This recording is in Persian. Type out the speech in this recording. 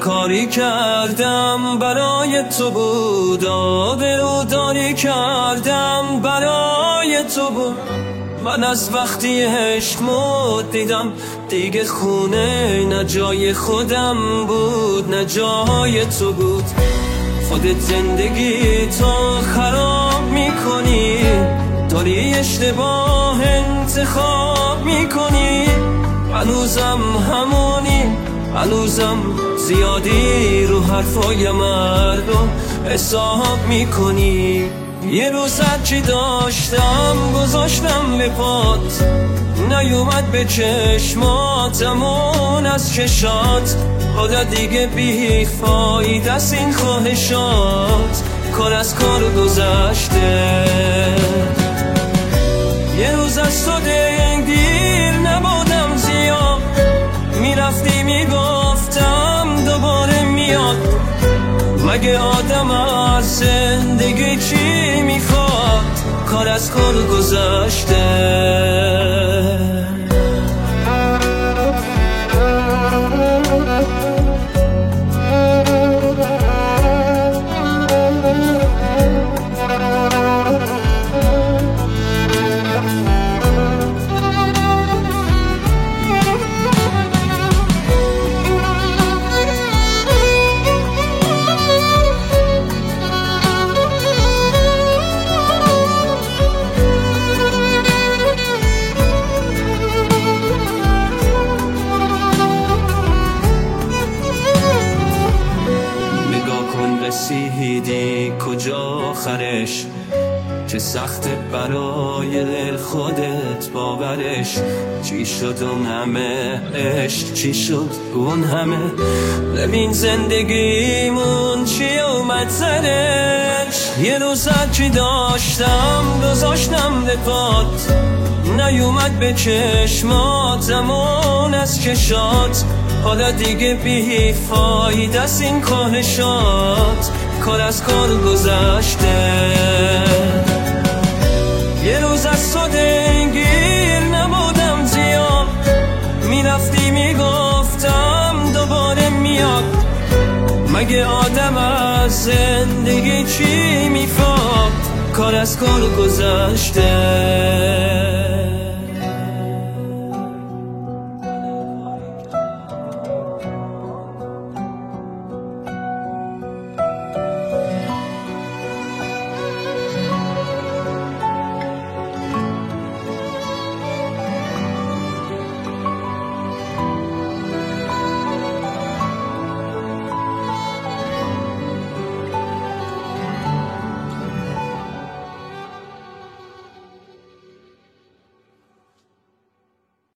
کاری کردم برای تو بود، آبروداری کردم برای تو بود. من از وقتی عشق دیدم دیگه خونه نه جای خودم بود نه جای تو بود. خودت زندگی تو خراب میکنی، داری اشتباه انتخاب میکنی. هنوزم همونی، هنوزم زیادی رو حرفای مردم حساب میکنی. یه روز هرچی داشتم گذاشتم به پات، نیومد به چشماتمون از چشات. حالا دیگه بی فایده است این خواهشات، کار از کار گذشته. یه روز از تو دیر نبودم زیاد، میرفتی میگفتم دوباره میاد. مگه آدم از زندگی چی میخواد؟ کار از کار گذشته. رسیدی کجا آخرش؟ چه سخت برای دل خودت باورش. چی شد اون همه عشق، چی شد اون همه؟ ببین زندگیمون چی اومد سرش. یه روز هرچی داشتم گذاشتم به پات، نیومد به چشماتمون از چشات. حالا دیگه بی فایده است این کاهشات، کار از کار گذشته. یه روز از تو دلگیر نبودم زیاد، میرفتی میگفتم دوباره میاد. مگه آدم از زندگی چی میخواد؟ کار از کار گذشته.